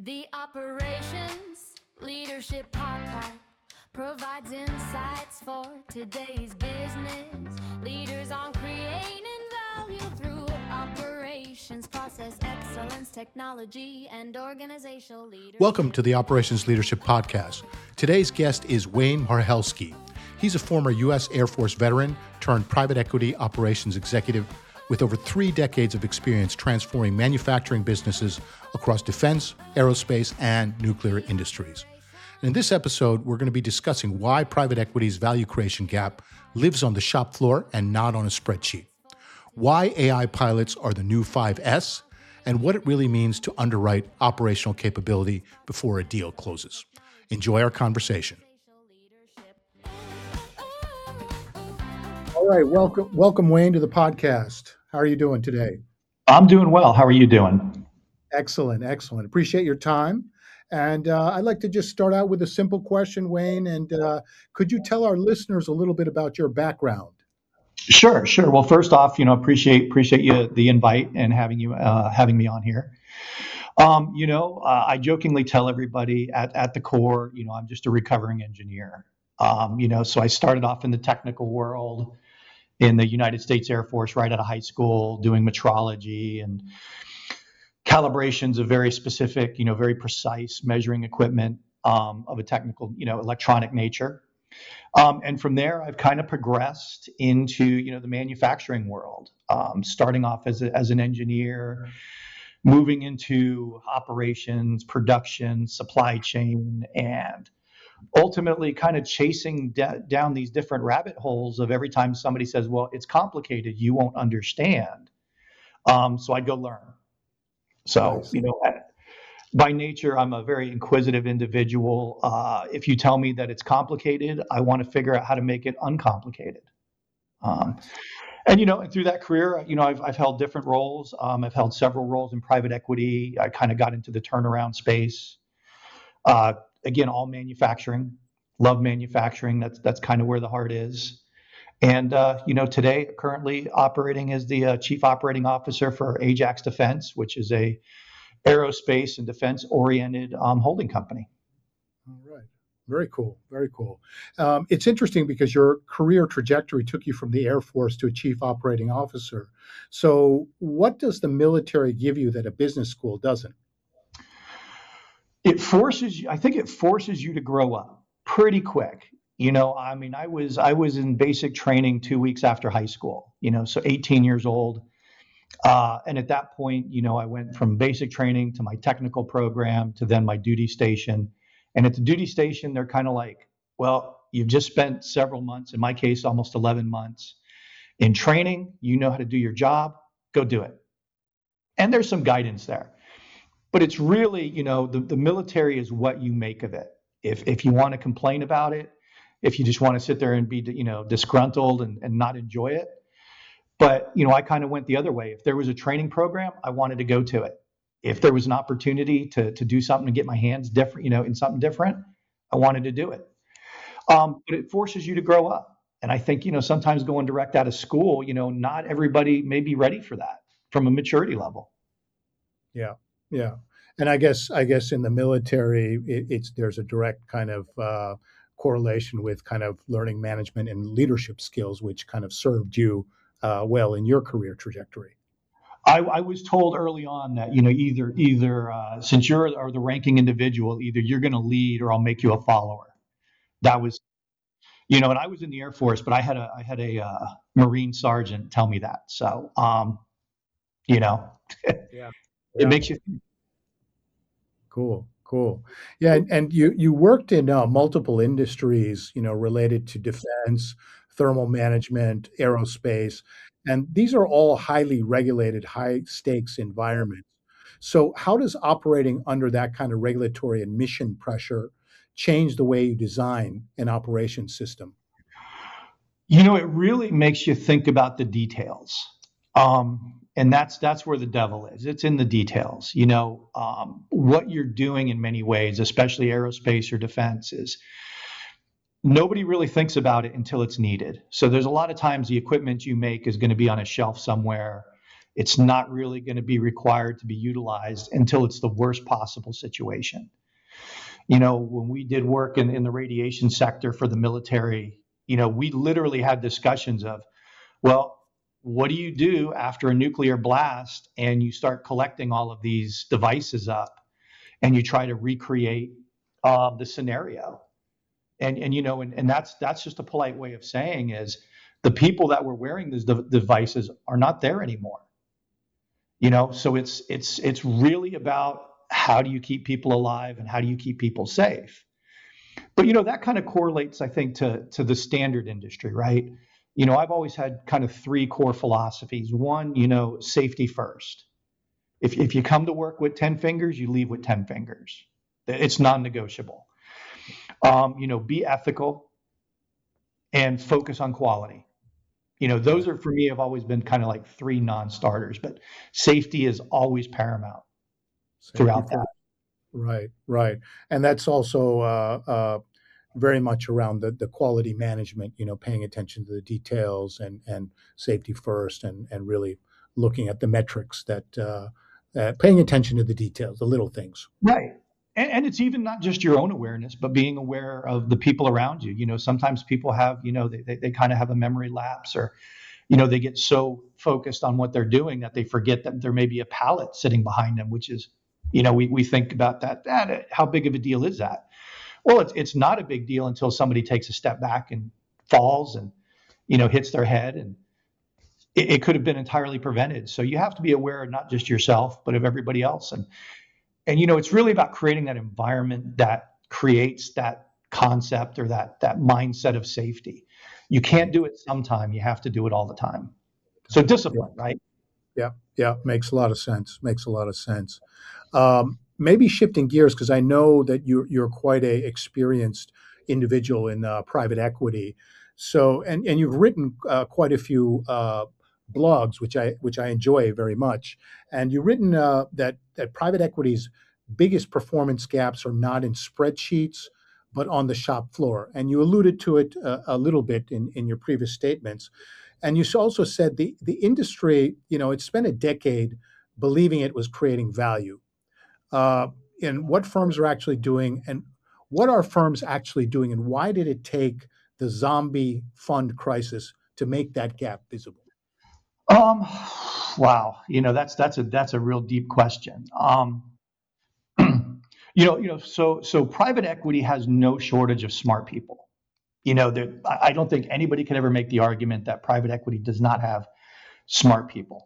The Operations Leadership Podcast provides insights for today's business. Leaders on creating value through operations, process excellence, technology, and organizational leadership. Welcome to the Operations Leadership Podcast. Today's guest is Wayne Marhelski. He's a former U.S. Air Force veteran turned private equity operations executive with over 3 decades of experience transforming manufacturing businesses across defense, aerospace, and nuclear industries. And in this episode, we're going to be discussing why private equity's value creation gap lives on the shop floor and not on a spreadsheet, why AI pilots are the new 5S, and what it really means to underwrite operational capability before a deal closes. Enjoy our conversation. All right, welcome, Wayne, to the podcast. How are you doing today? I'm doing well. How are you doing? Excellent. Appreciate your time. And I'd like to just start out with a simple question, Wayne. And could you tell our listeners a little bit about your background? Sure. Well, first off, appreciate you the invite and having me on here. I jokingly tell everybody at the core, I'm just a recovering engineer. So I started off in the technical world in the United States Air Force right out of high school, doing metrology and calibrations of very specific, very precise measuring equipment of a technical, electronic nature. And from there, I've kind of progressed into, the manufacturing world, starting off as an engineer, moving into operations, production, supply chain, and ultimately kind of chasing down these different rabbit holes of every time somebody says, well, it's complicated, you won't understand. So I'd go learn. So, Nice. By nature, I'm a very inquisitive individual. If you tell me that it's complicated, I want to figure out how to make it uncomplicated. And through that career, I've held different roles. I've held several roles in private equity. I kind of got into the turnaround space. Again, all manufacturing, love manufacturing. That's kind of where the heart is. And, today currently operating as the chief operating officer for Ajax Defense, which is a aerospace and defense oriented holding company. All right. Very cool. It's interesting because your career trajectory took you from the Air Force to a chief operating officer. So what does the military give you that a business school doesn't? I think it forces you to grow up pretty quick. I was in basic training 2 weeks after high school, so 18 years old. And at that point, I went from basic training to my technical program to then my duty station. And at the duty station, they're kind of like, well, you've just spent several months, in my case, almost 11 months in training. You know how to do your job. Go do it. And there's some guidance there. But it's really, the military is what you make of it. If you want to complain about it, if you just want to sit there and be, disgruntled and not enjoy it. But, I kind of went the other way. If there was a training program, I wanted to go to it. If there was an opportunity to do something to get my hands different, in something different, I wanted to do it. But it forces you to grow up. And I think, sometimes going direct out of school, not everybody may be ready for that from a maturity level. Yeah. And I guess in the military, there's a direct kind of correlation with kind of learning management and leadership skills, which kind of served you well in your career trajectory. I was told early on that, either since you're the ranking individual, either you're going to lead or I'll make you a follower. That was, and I was in the Air Force, but I had a Marine sergeant tell me that. So, It makes you think. Cool. Yeah, and you worked in multiple industries, related to defense, thermal management, aerospace, and these are all highly regulated, high stakes environments. So how does operating under that kind of regulatory and mission pressure change the way you design an operations system? It really makes you think about the details. And that's where the devil is. It's in the details. What you're doing in many ways, especially aerospace or defense, is nobody really thinks about it until it's needed. So there's a lot of times the equipment you make is going to be on a shelf somewhere. it's not really going to be required to be utilized until it's the worst possible situation. When we did work in the radiation sector for the military, we literally had discussions of, well, what do you do after a nuclear blast and you start collecting all of these devices up and you try to recreate the scenario? And that's just a polite way of saying is the people that were wearing these devices are not there anymore. So it's really about how do you keep people alive and how do you keep people safe? But that kind of correlates, I think, to the standard industry, right? I've always had kind of three core philosophies. One, safety first. If you come to work with 10 fingers, you leave with 10 fingers. It's non-negotiable. Be ethical and focus on quality. Those are, for me, have always been kind of like three non-starters, but safety is always paramount throughout that. Right. And that's also very much around the quality management, paying attention to the details and safety first and really looking at the metrics that paying attention to the details, the little things. Right. And it's even not just your own awareness, but being aware of the people around you. Sometimes people have, they kind of have a memory lapse or, they get so focused on what they're doing that they forget that there may be a pallet sitting behind them, which is, we think about that. How big of a deal is that? Well, it's not a big deal until somebody takes a step back and falls and, hits their head, and it could have been entirely prevented. So you have to be aware of not just yourself, but of everybody else. And it's really about creating that environment that creates that concept or that mindset of safety. You can't do it sometime. You have to do it all the time. So discipline, right? Yeah. Makes a lot of sense. Maybe shifting gears, because I know that you're quite a experienced individual in private equity. So, and you've written quite a few blogs, which I enjoy very much. And you've written that private equity's biggest performance gaps are not in spreadsheets, but on the shop floor. And you alluded to it a little bit in your previous statements. And you also said the industry, it spent a decade believing it was creating value. And what firms are actually doing, and what are firms actually doing, and why did it take the zombie fund crisis to make that gap visible? Wow. That's a real deep question. So private equity has no shortage of smart people. I don't think anybody can ever make the argument that private equity does not have smart people.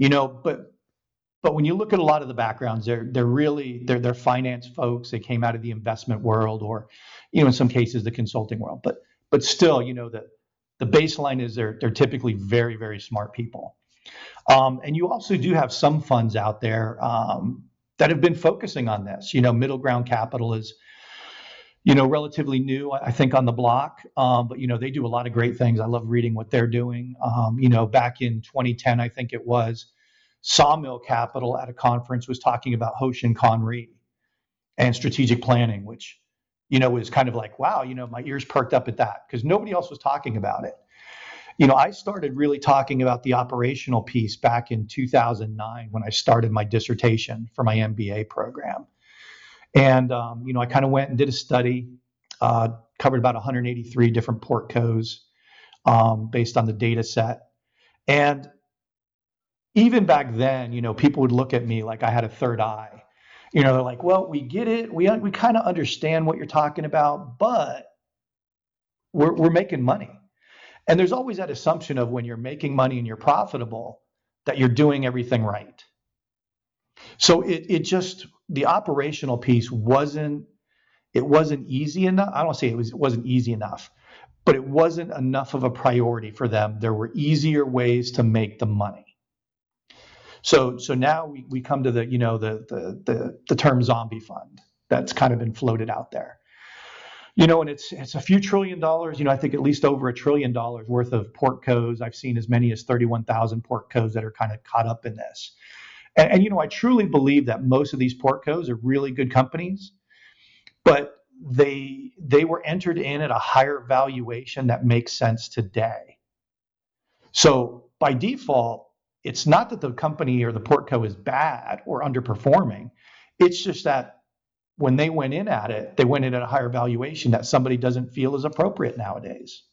But when you look at a lot of the backgrounds, they're finance folks. They came out of the investment world, or in some cases the consulting world. But still, the baseline is they're typically very, very smart people. And you also do have some funds out there that have been focusing on this. Middle Ground Capital is, relatively new, I think, on the block. But, they do a lot of great things. I love reading what they're doing. Back in 2010, I think it was, Sawmill Capital at a conference was talking about Hoshin Kanri and strategic planning, which, was kind of like, wow, my ears perked up at that because nobody else was talking about it. I started really talking about the operational piece back in 2009 when I started my dissertation for my MBA program. And, I kind of went and did a study, covered about 183 different portcos based on the data set. And even back then, people would look at me like I had a third eye. They're like, well, we get it. We kind of understand what you're talking about, but we're making money. And there's always that assumption of when you're making money and you're profitable, that you're doing everything right. So it just, the operational piece wasn't easy enough. I don't say it wasn't easy enough, but it wasn't enough of a priority for them. There were easier ways to make the money. So now we come to the term zombie fund that's kind of been floated out there. And it's a few $1 trillion. I think at least over $1 trillion worth of portcos. I've seen as many as 31,000 portcos that are kind of caught up in this. And I truly believe that most of these portcos are really good companies, but they were entered in at a higher valuation that makes sense today. So by default, it's not that the company or the portco is bad or underperforming. It's just that when they went in at it, they went in at a higher valuation that somebody doesn't feel is appropriate nowadays.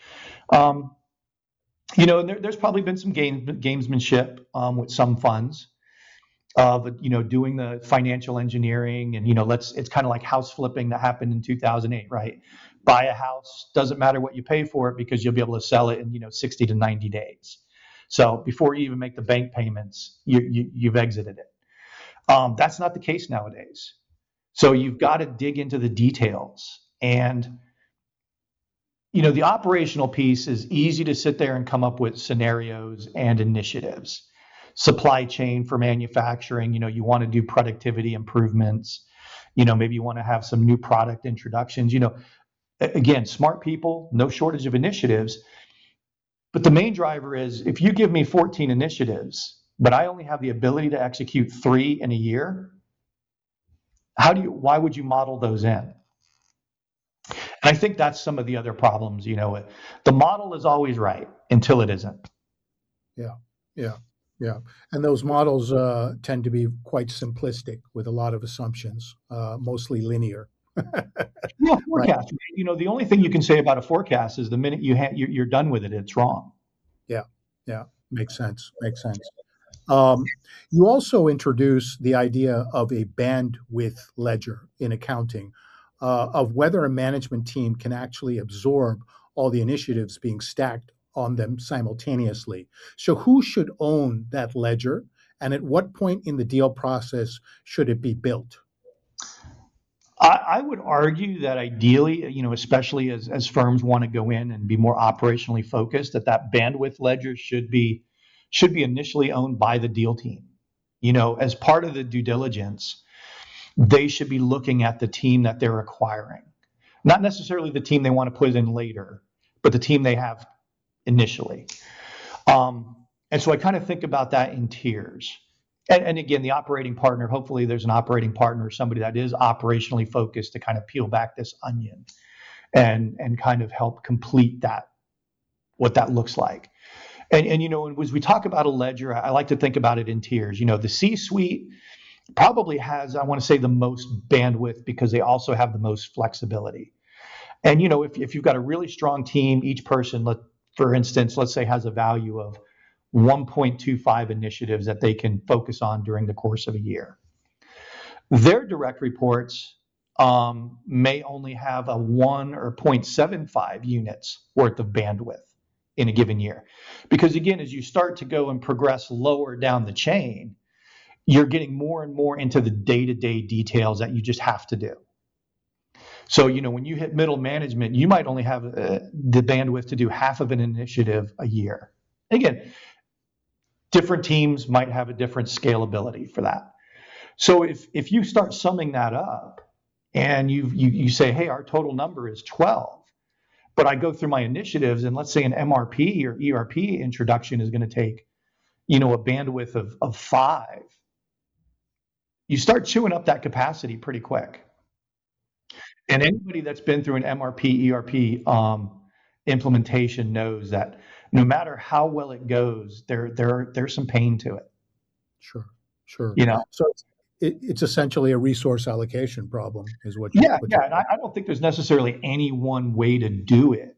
There's probably been some gamesmanship with some funds of doing the financial engineering, and it's kind of like house flipping that happened in 2008, right? Buy a house, doesn't matter what you pay for it because you'll be able to sell it in 60 to 90 days. So before you even make the bank payments, you've exited it. That's not the case nowadays. So you've got to dig into the details. And the operational piece is easy to sit there and come up with scenarios and initiatives. Supply chain for manufacturing, you want to do productivity improvements, maybe you want to have some new product introductions, again, smart people, no shortage of initiatives. But the main driver is if you give me 14 initiatives, but I only have the ability to execute 3 in a year, why would you model those in? And I think that's some of the other problems, the model is always right until it isn't. Yeah. And those models tend to be quite simplistic with a lot of assumptions, mostly linear. Yeah, forecast. Right. The only thing you can say about a forecast is the minute you're done with it, it's wrong. Yeah. Makes sense. You also introduce the idea of a bandwidth ledger in accounting, of whether a management team can actually absorb all the initiatives being stacked on them simultaneously. So who should own that ledger, and at what point in the deal process should it be built? I would argue that ideally, especially as firms want to go in and be more operationally focused, that bandwidth ledger should be initially owned by the deal team. As part of the due diligence, they should be looking at the team that they're acquiring, not necessarily the team they want to put in later, but the team they have initially. And so I kind of think about that in tiers. And again, the operating partner, hopefully there's an operating partner, somebody that is operationally focused to kind of peel back this onion and kind of help complete that, what that looks like. And as we talk about a ledger, I like to think about it in tiers. The C-suite probably has, I want to say, the most bandwidth because they also have the most flexibility. And, if you've got a really strong team, each person, for instance, let's say has a value of 1.25 initiatives that they can focus on during the course of a year. Their direct reports may only have a 1 or 0.75 units worth of bandwidth in a given year. Because again, as you start to go and progress lower down the chain, you're getting more and more into the day-to-day details that you just have to do. So, when you hit middle management, you might only have the bandwidth to do half of an initiative a year. Again, different teams might have a different scalability for that. So if you start summing that up and you say, hey, our total number is 12, but I go through my initiatives and let's say an MRP or ERP introduction is going to take, a bandwidth of 5, you start chewing up that capacity pretty quick. And anybody that's been through an MRP, ERP implementation knows that no matter how well it goes, there's some pain to it. Sure. So it's essentially a resource allocation problem, is what you're. Yeah. And I don't think there's necessarily any one way to do it.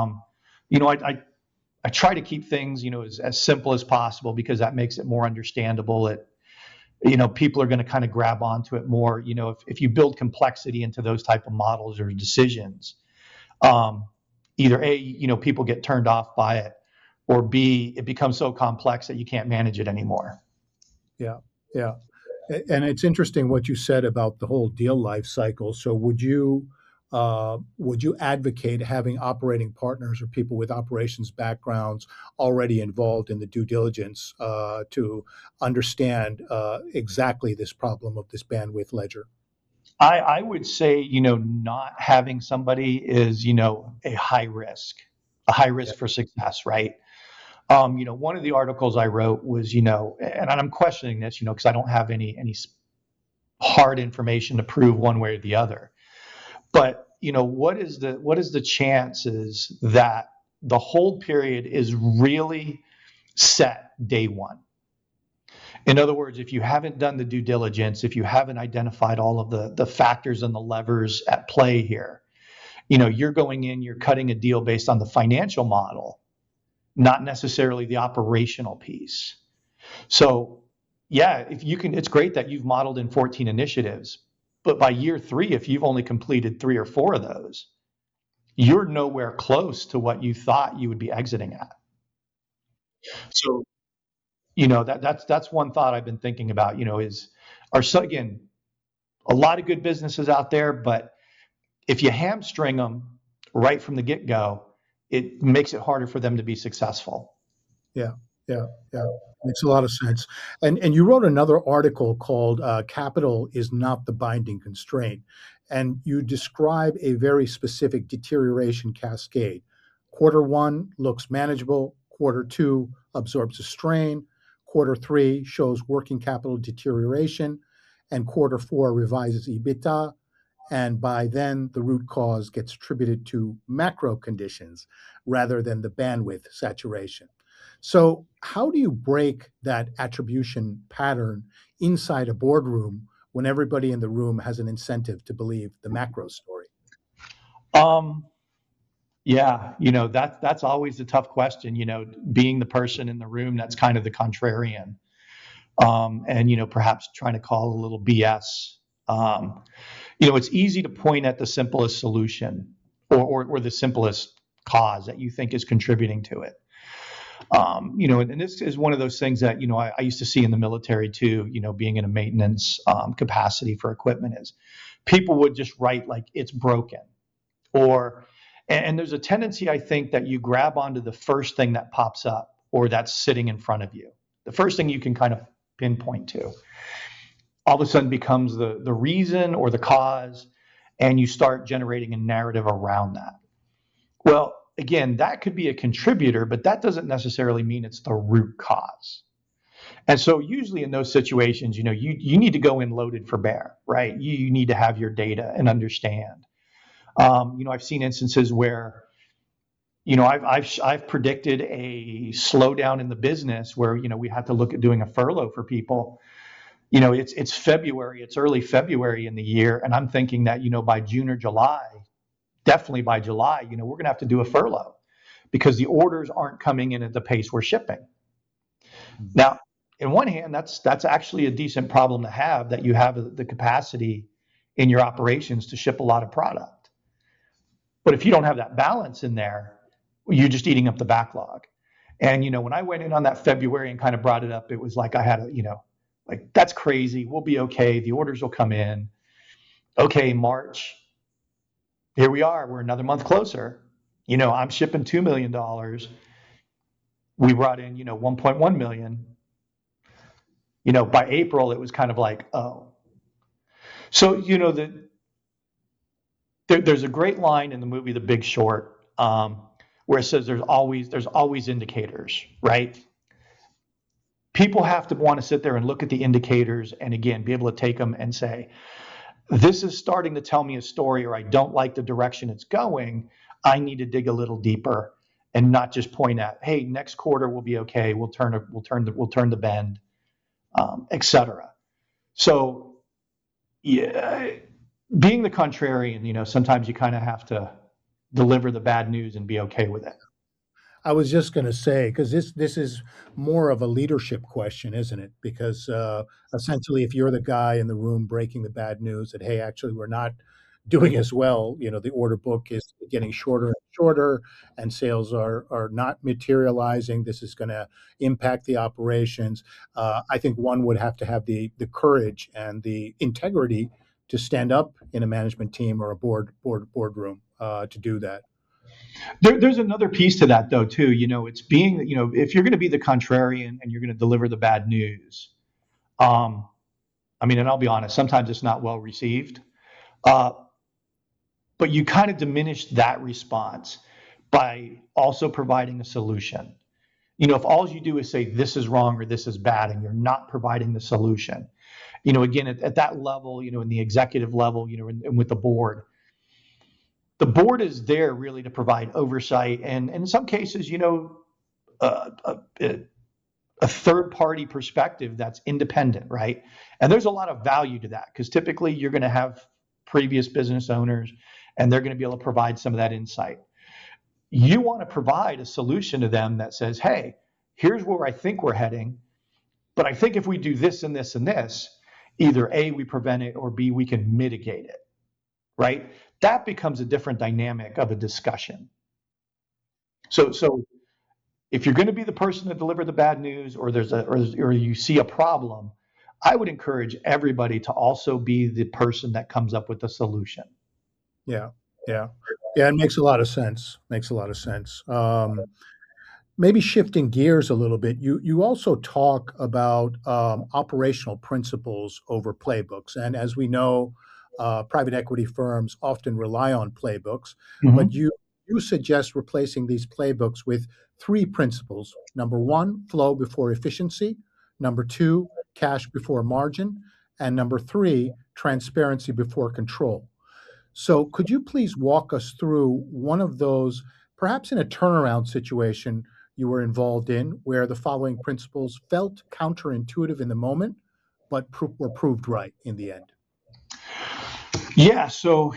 I try to keep things, as simple as possible because that makes it more understandable. People are going to kind of grab onto it more. If you build complexity into those type of models or decisions, either A, people get turned off by it, or B, it becomes so complex that you can't manage it anymore. Yeah. And it's interesting what you said about the whole deal life cycle. So would you advocate having operating partners or people with operations backgrounds already involved in the due diligence to understand exactly this problem of this bandwidth ledger? I would say, not having somebody is, a high risk for success, right? One of the articles I wrote was, and I'm questioning this, because I don't have any hard information to prove one way or the other. But, what is the chances that the hold period is really set day one. In other words, if you haven't done the due diligence, if you haven't identified all of the factors and the levers at play here, you're going in, you're cutting a deal based on the financial model, not necessarily the operational piece. So yeah, if you can, it's great that you've modeled in 14 initiatives, but by year 3, if you've only completed 3 or 4 of those, you're nowhere close to what you thought you would be exiting at. So, that's one thought I've been thinking about, again, a lot of good businesses out there, but if you hamstring them right from the get-go, it makes it harder for them to be successful. Yeah. Makes a lot of sense. And you wrote another article called Capital is Not the Binding Constraint. And you describe a very specific deterioration cascade. Quarter 1 looks manageable. Quarter 2 absorbs a strain. Quarter 3 shows working capital deterioration. And quarter 4 revises EBITDA. And by then, the root cause gets attributed to macro conditions rather than the bandwidth saturation. So how do you break that attribution pattern inside a boardroom when everybody in the room has an incentive to believe the macro story? Yeah, that's always a tough question, being the person in the room that's kind of the contrarian, and, perhaps trying to call a little BS. It's easy to point at the simplest solution or the simplest cause that you think is contributing to it. And this is one of those things that, I used to see in the military too, being in a maintenance capacity for equipment, is people would just write like it's broken, and there's a tendency, I think, that you grab onto the first thing that pops up or that's sitting in front of you. The first thing you can kind of pinpoint to all of a sudden becomes the reason or the cause, and you start generating a narrative around that. Well, again, that could be a contributor, but that doesn't necessarily mean it's the root cause. And so usually in those situations, you need to go in loaded for bear, right? You need to have your data and understand. I've seen instances where, I've predicted a slowdown in the business where, we had to look at doing a furlough for people. It's February, it's early February in the year, and I'm thinking that, by June or July, definitely by July, we're going to have to do a furlough because the orders aren't coming in at the pace we're shipping. Mm-hmm. Now, in one hand, that's actually a decent problem to have, that you have the capacity in your operations to ship a lot of product. But if you don't have that balance in there, you're just eating up the backlog. And, when I went in on that February and kind of brought it up, it was like I had that's crazy. We'll be okay. The orders will come in. Okay, March. Here we are. We're another month closer. I'm shipping $2 million. We brought in, $1.1 million. By April, it was kind of like, oh. So, there's a great line in the movie The Big Short where it says there's always indicators, right? People have to want to sit there and look at the indicators and, again, be able to take them and say, this is starting to tell me a story, or I don't like the direction it's going. I need to dig a little deeper and not just point at, hey, next quarter will be okay. We'll turn the bend, etc. So, yeah, being the contrarian, sometimes you kind of have to deliver the bad news and be okay with it. I was just going to say, because this is more of a leadership question, isn't it? Because essentially, if you're the guy in the room breaking the bad news that, hey, actually, we're not doing as well, the order book is getting shorter and shorter, and sales are not materializing. This is going to impact the operations. I think one would have to have the courage and the integrity to stand up in a management team or a boardroom to do that. There's another piece to that, though, too. It's being, if you're going to be the contrarian and you're going to deliver the bad news, and I'll be honest, sometimes it's not well received, but you kind of diminish that response by also providing a solution. If all you do is say this is wrong or this is bad and you're not providing the solution, again, at that level, in the executive level, and with the board is there really to provide oversight and in some cases, a third party perspective that's independent, right? And there's a lot of value to that because typically you're going to have previous business owners and they're going to be able to provide some of that insight. You want to provide a solution to them that says, hey, here's where I think we're heading, but I think if we do this and this and this, either A, we prevent it, or B, we can mitigate it, right? That becomes a different dynamic of a discussion. So if you're going to be the person to deliver the bad news, or or you see a problem, I would encourage everybody to also be the person that comes up with the solution. Yeah, yeah, yeah. It makes a lot of sense. Makes a lot of sense. Maybe shifting gears a little bit, you also talk about operational principles over playbooks, and as we know, private equity firms often rely on playbooks, but you suggest replacing these playbooks with three principles. Number one, flow before efficiency. Number two, cash before margin. And number three, transparency before control. So could you please walk us through one of those, perhaps in a turnaround situation you were involved in, where the following principles felt counterintuitive in the moment, but were proved right in the end? Yeah, so,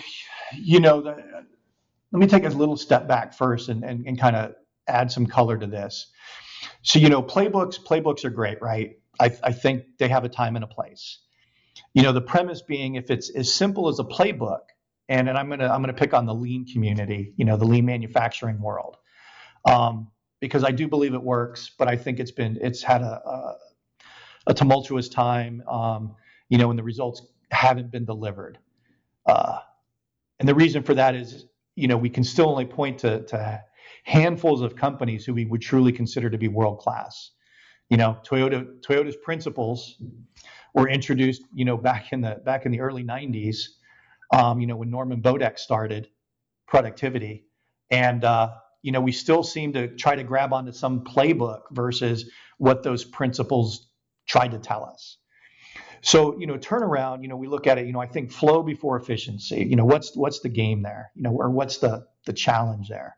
let me take a little step back first and kind of add some color to this. So, playbooks are great, right? I think they have a time and a place. The premise being, if it's as simple as a playbook, and I'm gonna pick on the lean community, the lean manufacturing world, because I do believe it works, but I think it's had a tumultuous time, and the results haven't been delivered. And the reason for that is, we can still only point to handfuls of companies who we would truly consider to be world-class. Toyota's principles were introduced, back in the early 90s, when Norman Bodek started productivity. And, we still seem to try to grab onto some playbook versus what those principles tried to tell us. So, turnaround, we look at it, I think flow before efficiency, what's the game there, or what's the challenge there?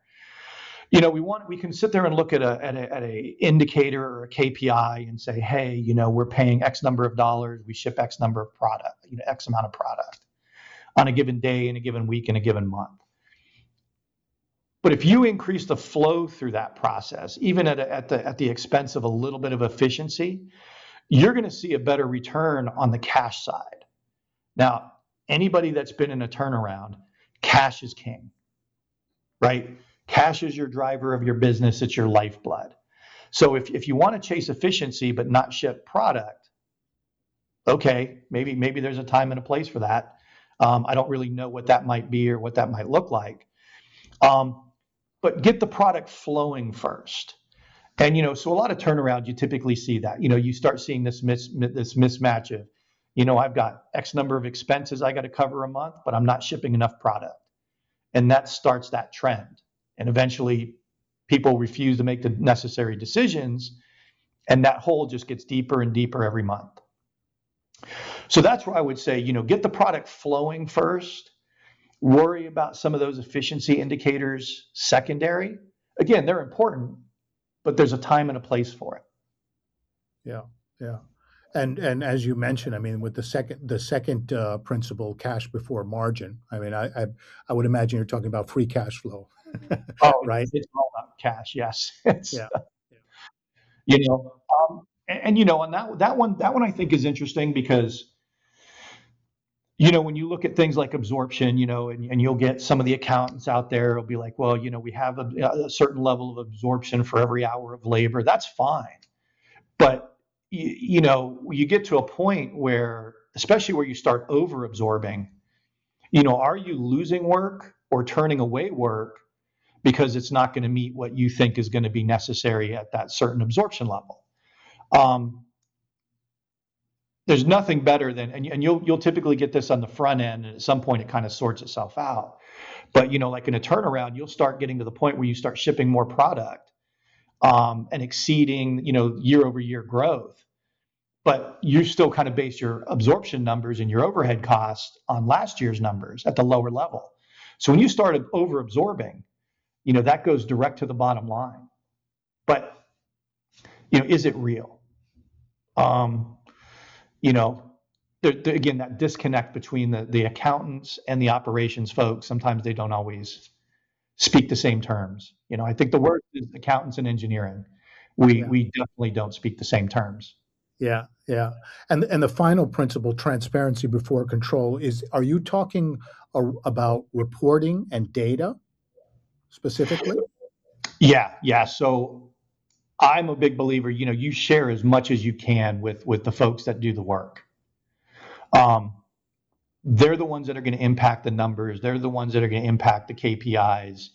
We can sit there and look at a indicator or a KPI and say, hey, we're paying X number of dollars, we ship X number of product, X amount of product on a given day, in a given week, in a given month. But if you increase the flow through that process, even at the expense of a little bit of efficiency, you're going to see a better return on the cash side. Now, anybody that's been in a turnaround, cash is king, right? Cash is your driver of your business. It's your lifeblood. So if you want to chase efficiency but not ship product, okay, maybe there's a time and a place for that. I don't really know what that might be or what that might look like. But get the product flowing first. And, so a lot of turnaround, you typically see that, you start seeing this mismatch of, I've got X number of expenses I got to cover a month, but I'm not shipping enough product. And that starts that trend. And eventually people refuse to make the necessary decisions. And that hole just gets deeper and deeper every month. So that's where I would say, get the product flowing first, worry about some of those efficiency indicators secondary. Again, they're important, but there's a time and a place for it. Yeah, yeah. And as you mentioned, I mean, with the second principle, cash before margin, I mean, I would imagine you're talking about free cash flow. Oh, right. It's all about cash. Yes. Yeah. On that one I think is interesting because, when you look at things like absorption, and you'll get some of the accountants out there, it'll be like, well, we have a certain level of absorption for every hour of labor. That's fine. But, you get to a point where, especially where you start over absorbing, are you losing work or turning away work because it's not going to meet what you think is going to be necessary at that certain absorption level? There's nothing better than, and you'll typically get this on the front end, and at some point it kind of sorts itself out. But like in a turnaround, you'll start getting to the point where you start shipping more product, and exceeding, year over year growth. But you still kind of base your absorption numbers and your overhead costs on last year's numbers at the lower level. So when you started over absorbing, that goes direct to the bottom line. But Is it real? You know, again, that disconnect between the accountants and the operations folks, sometimes they don't always speak the same terms. I think the worst is accountants and engineering. We definitely don't speak the same terms. Yeah, yeah. And the final principle, transparency before control, are you talking about reporting and data specifically? Yeah. So I'm a big believer, you share as much as you can with the folks that do the work. They're the ones that are going to impact the numbers. They're the ones that are going to impact the KPIs.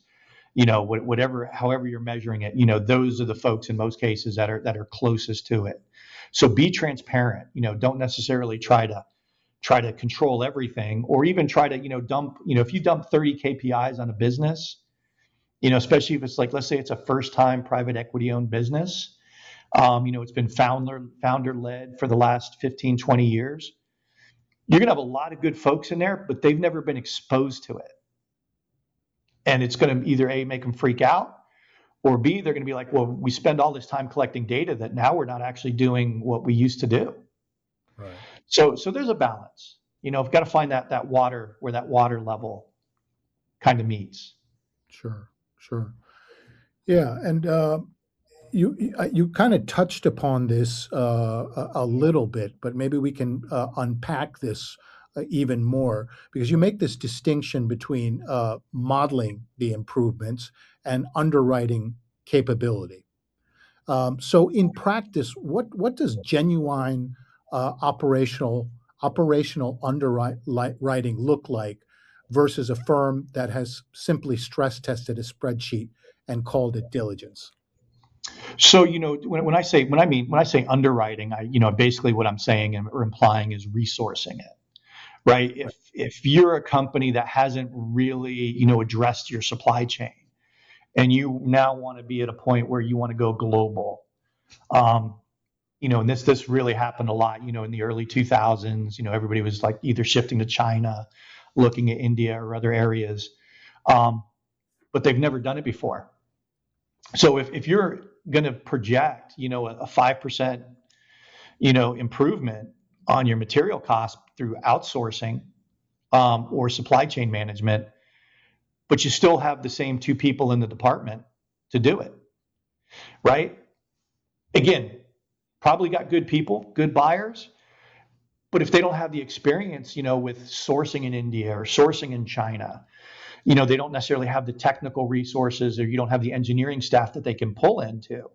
However you're measuring it, those are the folks in most cases that are closest to it. So be transparent. Don't necessarily try to control everything, or even try to dump. If you dump 30 KPIs on a business, especially if it's like, let's say it's a first-time private equity-owned business, it's been founder-led for the last 15, 20 years. You're going to have a lot of good folks in there, but they've never been exposed to it. And it's going to either A, make them freak out, or B, they're going to be like, well, we spend all this time collecting data that now we're not actually doing what we used to do. Right. So there's a balance. We've got to find that water, where that water level kind of meets. Sure. Yeah, and you kind of touched upon this a little bit, but maybe we can unpack this even more, because you make this distinction between modeling the improvements and underwriting capability. So in practice, what does genuine operational underwriting look like versus a firm that has simply stress tested a spreadsheet and called it diligence? So, when I say underwriting, basically what I'm saying or implying is resourcing it, right? If you're a company that hasn't really, addressed your supply chain, and you now want to be at a point where you want to go global, and this really happened a lot, in the early 2000s, everybody was like either shifting to China, looking at India or other areas, but they've never done it before. So if you're going to project, a 5%, improvement on your material cost through outsourcing or supply chain management, but you still have the same two people in the department to do it, right? Again, probably got good people, good buyers, but if they don't have the experience, with sourcing in India or sourcing in China, they don't necessarily have the technical resources, or you don't have the engineering staff that they can pull into.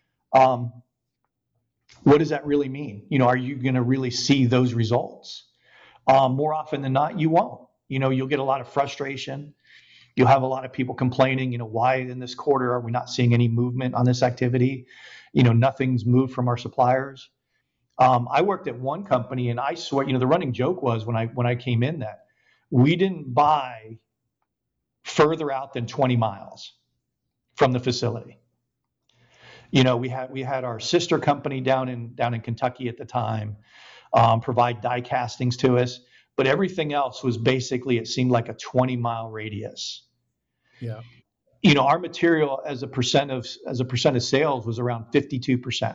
What does that really mean? Are you going to really see those results? More often than not, you won't. You'll get a lot of frustration. You'll have a lot of people complaining, why in this quarter are we not seeing any movement on this activity? Nothing's moved from our suppliers. I worked at one company, and I swear, the running joke was when I came in that we didn't buy further out than 20 miles from the facility. We had our sister company down in Kentucky at the time provide die castings to us, but everything else was basically, it seemed like a 20-mile radius. Yeah. Our material as a percent of sales was around 52%.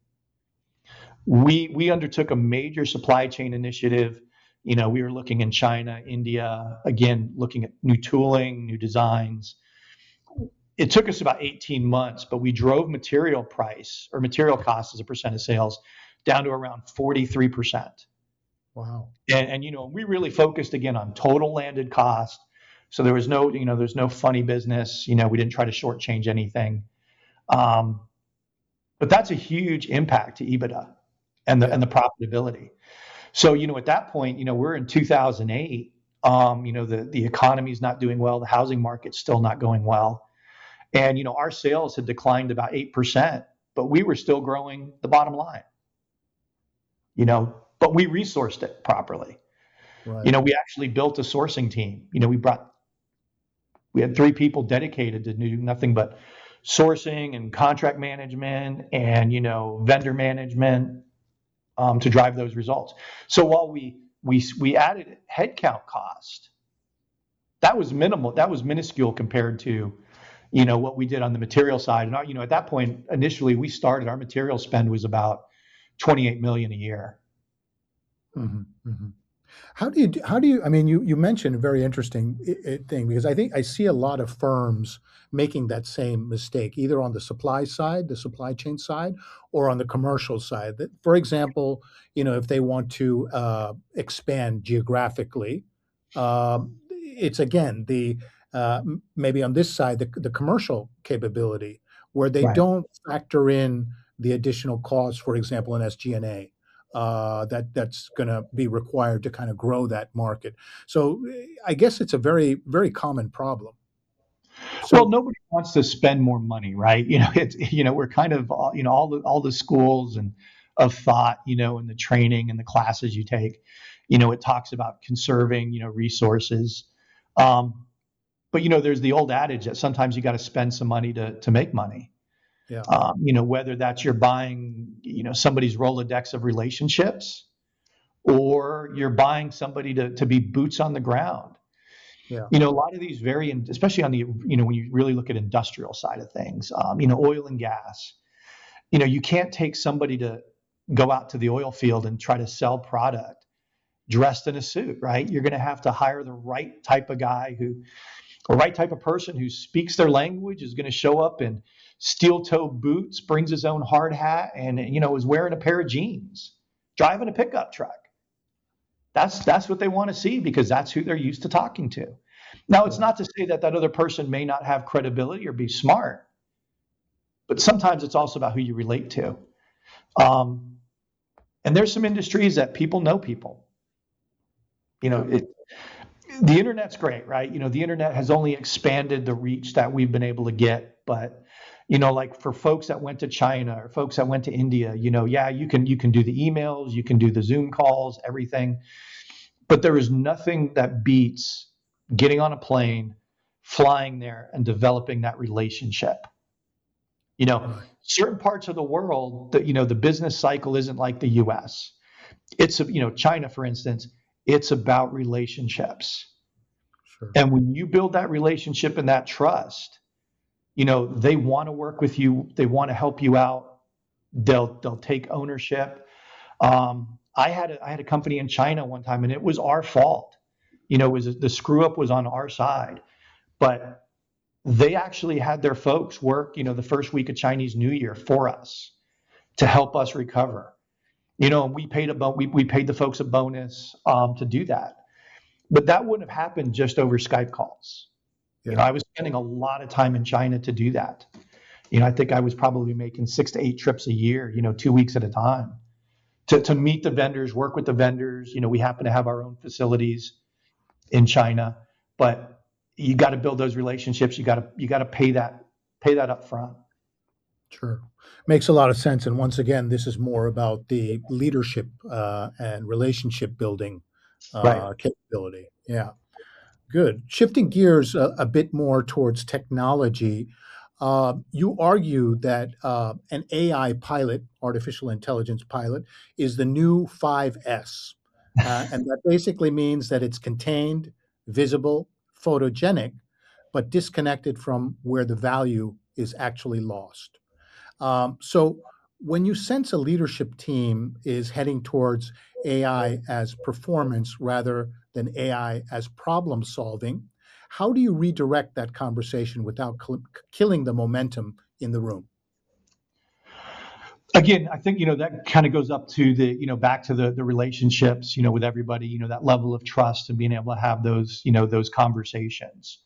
We undertook a major supply chain initiative. We were looking in China, India, again, looking at new tooling, new designs. It took us about 18 months, but we drove material price or material cost as a percent of sales down to around 43%. Wow. And we really focused again on total landed cost. So there was there's no funny business. We didn't try to shortchange anything. But that's a huge impact to EBITDA and the profitability. So, at that point, we're in 2008. The economy's not doing well. The housing market's still not going well. And, our sales had declined about 8%, but we were still growing the bottom line, but we resourced it properly. Right. We actually built a sourcing team. We had 3 people dedicated to do nothing but sourcing and contract management and, vendor management to drive those results. So while we added headcount cost, that was minimal. That was minuscule compared to, what we did on the material side. And at that point, initially we started, our material spend was about 28 million a year. Mm-hmm, mm-hmm. How do you, I mean, you mentioned a very interesting thing, because I think I see a lot of firms making that same mistake, either on the supply side, the supply chain side, or on the commercial side. That, for example, if they want to expand geographically, it's again maybe on this side, the commercial capability, where they Right. don't factor in the additional costs, for example, in SG&A. That's going to be required to kind of grow that market. So I guess it's a very, very common problem. Well, So nobody wants to spend more money, right? It's we're kind of all the schools and of thought, and the training and the classes you take, it talks about conserving, resources. But there's the old adage that sometimes you got to spend some money to make money. yeah, Whether that's you're buying, somebody's Rolodex of relationships, or you're buying somebody to be boots on the ground. yeah, A lot of these especially on the, when you really look at industrial side of things, oil and gas, you can't take somebody to go out to the oil field and try to sell product dressed in a suit, right? You're going to have to hire the right type of guy or right type of person who speaks their language, is going to show up in steel toe boots, brings his own hard hat, and is wearing a pair of jeans, driving a pickup truck. That's what they want to see, because that's who they're used to talking to. Now, it's not to say that other person may not have credibility or be smart, but sometimes it's also about who you relate to. And there's some industries that people know people. The internet's great, right? The internet has only expanded the reach that we've been able to get. But, like for folks that went to China or folks that went to India, yeah, you can do the emails, you can do the Zoom calls, everything. But there is nothing that beats getting on a plane, flying there, and developing that relationship. Certain parts of the world, the business cycle isn't like the US. It's, China, for instance, it's about relationships. sure, And when you build that relationship and that trust, they want to work with you. They want to help you out. They'll take ownership. I had a company in China one time, and it was our fault. The screw up was on our side, but they actually had their folks work, the first week of Chinese New Year for us to help us recover. We paid we paid the folks a bonus to do that, but that wouldn't have happened just over Skype calls. yeah, I was spending a lot of time in China to do that. I think I was probably making 6 to 8 trips a year, 2 weeks at a time, to meet the vendors, work with the vendors. We happen to have our own facilities in China, but you got to build those relationships. You got to pay that up front. sure. Makes a lot of sense. And once again, this is more about the leadership and relationship building Right. capability. Yeah. Good. Shifting gears a bit more towards technology, you argue that an AI pilot, artificial intelligence pilot, is the new 5S. And that basically means that it's contained, visible, photogenic, but disconnected from where the value is actually lost. So when you sense a leadership team is heading towards AI as performance rather than AI as problem solving, how do you redirect that conversation without killing the momentum in the room? Again, I think, that kind of goes up to back to the relationships, with everybody, that level of trust and being able to have those, those conversations.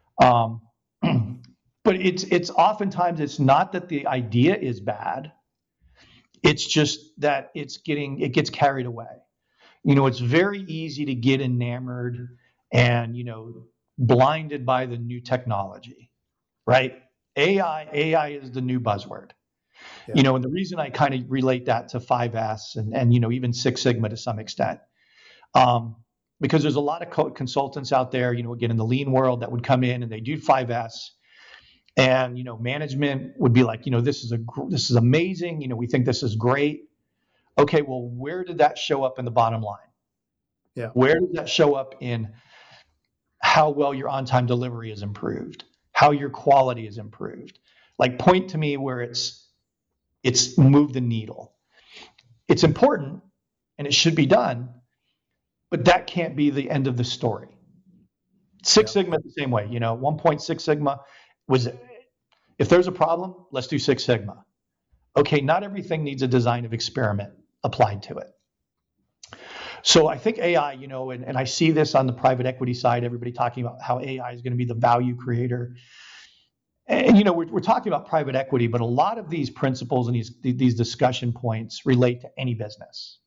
But it's oftentimes, it's not that the idea is bad. It's just that it gets carried away. It's very easy to get enamored and, blinded by the new technology, right? AI is the new buzzword. Yeah. And the reason I kind of relate that to 5S and even Six Sigma to some extent, because there's a lot of consultants out there, again, in the lean world that would come in and they do 5S, and management would be like, this is amazing, we think this is great. Okay, well, where did that show up in the bottom line? Yeah. Where did that show up in how well your on-time delivery is improved? how your quality is improved. Like point to me where it's moved the needle. It's important and it should be done, but that can't be the end of the story. Six Sigma the same way, 1.6 Sigma was, if there's a problem, let's do Six Sigma. Okay, not everything needs a design of experiment applied to it. So I think AI, and I see this on the private equity side, everybody talking about how AI is going to be the value creator. And, we're talking about private equity, but a lot of these principles and these discussion points relate to any business.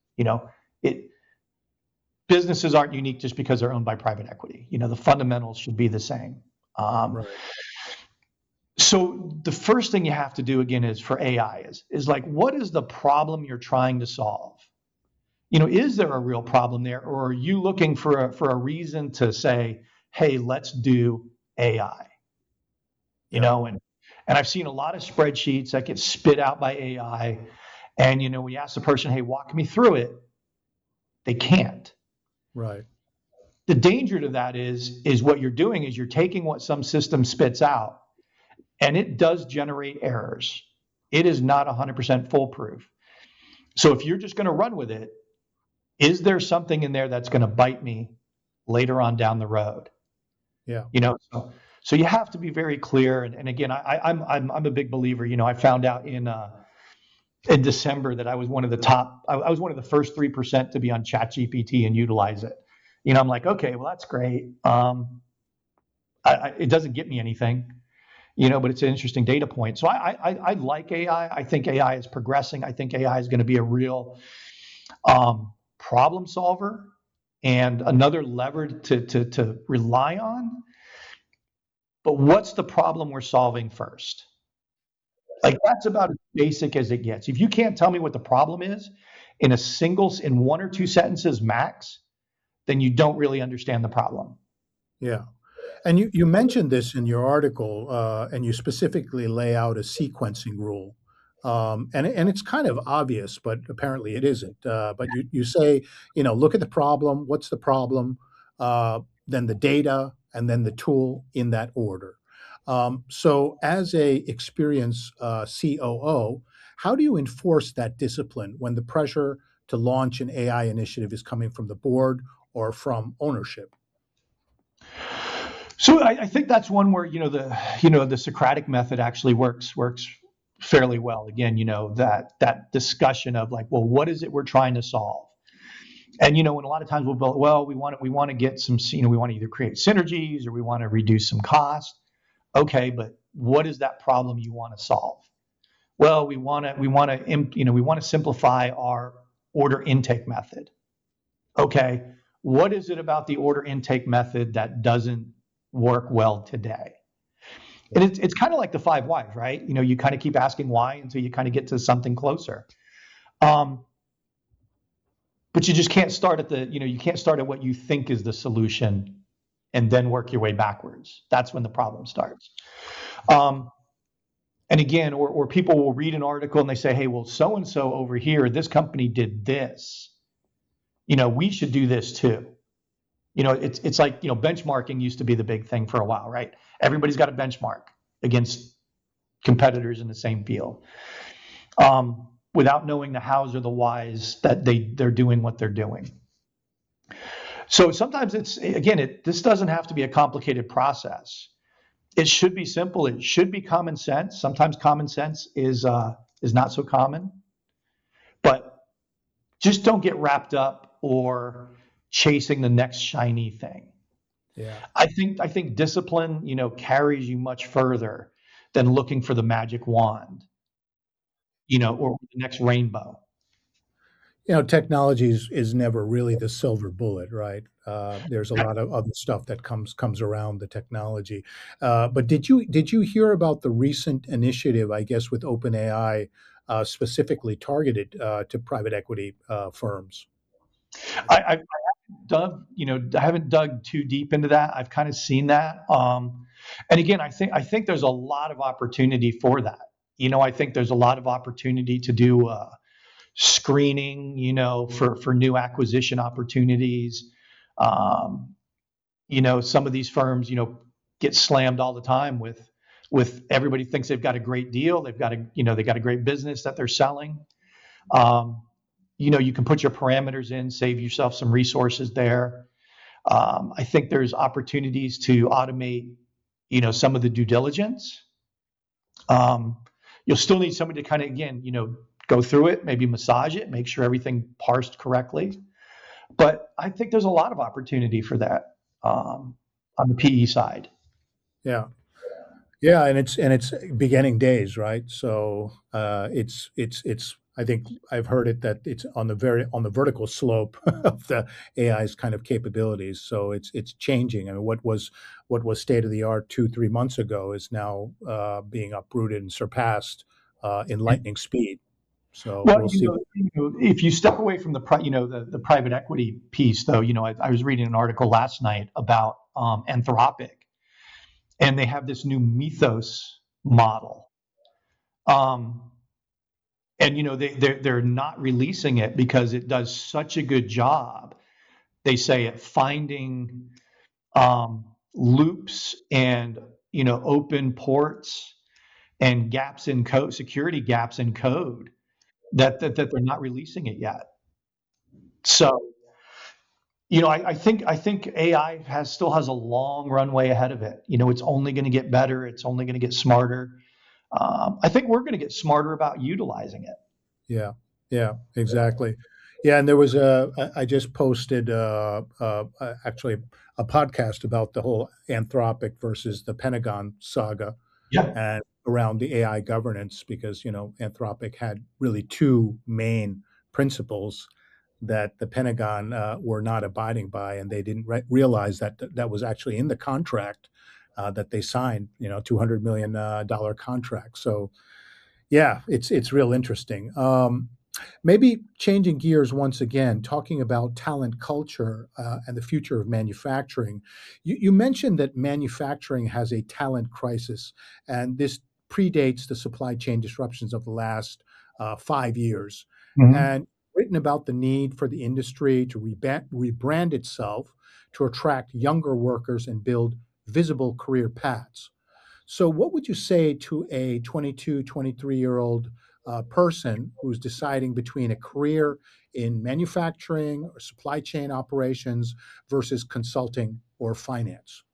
Businesses aren't unique just because they're owned by private equity. The fundamentals should be the same. Right. So the first thing you have to do again is for AI is like, what is the problem you're trying to solve? Is there a real problem there, or are you looking for a reason to say, hey, let's do AI? And I've seen a lot of spreadsheets that get spit out by AI, and we ask the person, hey, walk me through it. They can't. Right. The danger to that is what you're doing is you're taking what some system spits out, and it does generate errors. It is not 100% foolproof. So if you're just going to run with it, is there something in there that's going to bite me later on down the road? Yeah. So you have to be very clear. And again, I'm a big believer. I found out in December that I was one of the top. I was one of the first 3% to be on ChatGPT and utilize it. I'm like, okay, well that's great. It doesn't get me anything, but it's an interesting data point. So I like AI. I think AI is progressing. I think AI is going to be a real problem solver and another lever to rely on. But what's the problem we're solving first? Like that's about as basic as it gets. If you can't tell me what the problem is in one or two sentences max, then you don't really understand the problem. Yeah. And you mentioned this in your article, and you specifically lay out a sequencing rule. And it's kind of obvious, but apparently it isn't. But you say, look at the problem. What's the problem? Then the data, and then the tool in that order. So as a experienced COO, how do you enforce that discipline when the pressure to launch an AI initiative is coming from the board or from ownership? So I think that's one where the Socratic method actually works fairly well. Again, that discussion of like, well, what is it we're trying to solve? And and a lot of times we want to get some, we want to either create synergies or we want to reduce some cost. Okay, but what is that problem you want to solve? Well, we want to simplify our order intake method. Okay, what is it about the order intake method that doesn't work well today? And it's kind of like the 5 whys, right? You kind of keep asking why until you kind of get to something closer. But you just can't start at what you think is the solution and then work your way backwards. That's when the problem starts. And again, or people will read an article and they say, hey, well, so-and-so over here, this company did this. We should do this too. It's like, benchmarking used to be the big thing for a while, right? Everybody's got a benchmark against competitors in the same field. Without knowing the hows or the whys that they're doing what they're doing. So sometimes this doesn't have to be a complicated process. It should be simple. It should be common sense. Sometimes common sense is not so common, but just don't get wrapped up or chasing the next shiny thing. Yeah. I think discipline, carries you much further than looking for the magic wand. Or the next rainbow. Technology is never really the silver bullet, right? There's a lot of other stuff that comes around the technology. But did you hear about the recent initiative, I guess, with OpenAI, specifically targeted to private equity firms? I haven't dug too deep into that. I've kind of seen that, and again, I think there's a lot of opportunity for that. I think there's a lot of opportunity to do screening, for new acquisition opportunities. Some of these firms, get slammed all the time with everybody thinks they've got a great deal. They've got they got a great business that they're selling. You can put your parameters in, save yourself some resources there. I think there's opportunities to automate, some of the due diligence. You'll still need somebody to kind of, again, go through it, maybe massage it, make sure everything parsed correctly. But I think there's a lot of opportunity for that on the PE side. Yeah. Yeah, and it's beginning days, right? So it's I think I've heard it that it's on the vertical slope of the AI's kind of capabilities. So it's changing. I mean, what was state of the art 2-3 months ago is now being uprooted and surpassed in lightning speed. So we'll see. If you step away from the private equity piece, though, I was reading an article last night about Anthropic. And they have this new Mythos model, and they're not releasing it because it does such a good job. They say at finding loops and open ports and gaps in code, security gaps in code, that they're not releasing it yet. So. I think AI still has a long runway ahead of it. It's only going to get better. It's only going to get smarter. I think we're going to get smarter about utilizing it. Yeah, exactly. Yeah, and there was I just posted actually a podcast about the whole Anthropic versus the Pentagon saga, and around the AI governance, because Anthropic had really two main principles that the Pentagon were not abiding by, and they didn't realize that was actually in the contract that they signed, $200 million contract. So, yeah, it's real interesting. Maybe changing gears once again, talking about talent culture and the future of manufacturing. You mentioned that manufacturing has a talent crisis, and this predates the supply chain disruptions of the last 5 years. Mm-hmm. And written about the need for the industry to rebrand itself to attract younger workers and build visible career paths. So what would you say to a 22, 23-year-old person who's deciding between a career in manufacturing or supply chain operations versus consulting or finance?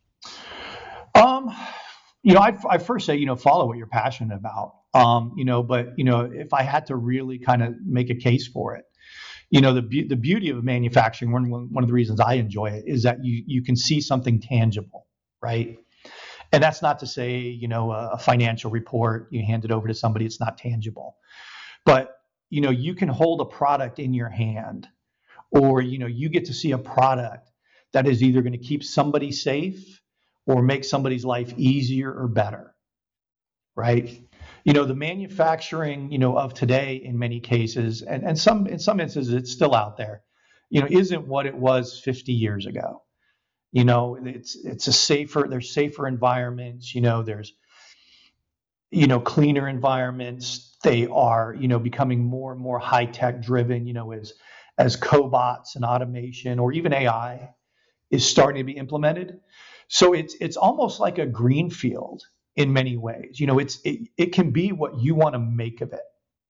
I first say, follow what you're passionate about. But if I had to really kind of make a case for it, the beauty of manufacturing, one of the reasons I enjoy it is that you can see something tangible, right? And that's not to say, a financial report, you hand it over to somebody, it's not tangible. But, you can hold a product in your hand, or, you get to see a product that is either going to keep somebody safe or make somebody's life easier or better, right? The manufacturing, of today in many cases, and in some instances it's still out there, isn't what it was 50 years ago. It's there's safer environments, there's, cleaner environments. They are, becoming more and more high-tech driven, as cobots and automation or even AI is starting to be implemented. So it's almost like a green field in many ways. It can be what you want to make of it.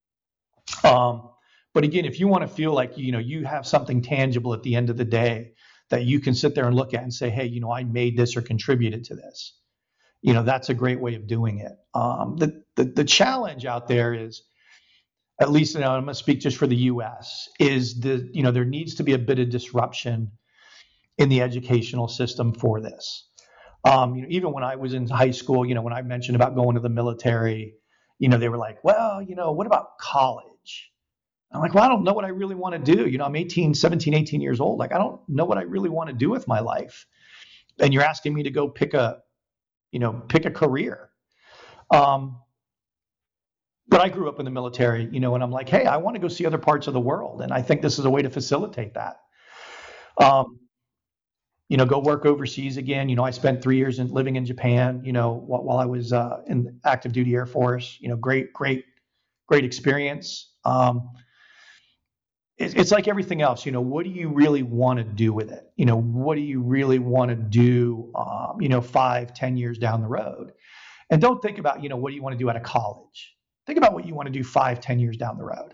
But again, if you want to feel like, you have something tangible at the end of the day that you can sit there and look at and say, hey, I made this or contributed to this, that's a great way of doing it. The challenge out there is, at least I'm going to speak just for the U.S., is there needs to be a bit of disruption in the educational system for this. Even when I was in high school, when I mentioned about going to the military, they were like, well, what about college? I'm like, well, I don't know what I really want to do. I'm 17, 18 years old. Like, I don't know what I really want to do with my life. And you're asking me to go pick a career. But I grew up in the military, and I'm like, hey, I want to go see other parts of the world. And I think this is a way to facilitate that. Go work overseas again. I spent 3 years living in Japan, while I was in the active duty Air Force, great experience. it's like everything else. What do you really want to do with it? What do you really want to do, 5, 10 years down the road? And don't think about, what do you want to do out of college? Think about what you want to do 5, 10 years down the road.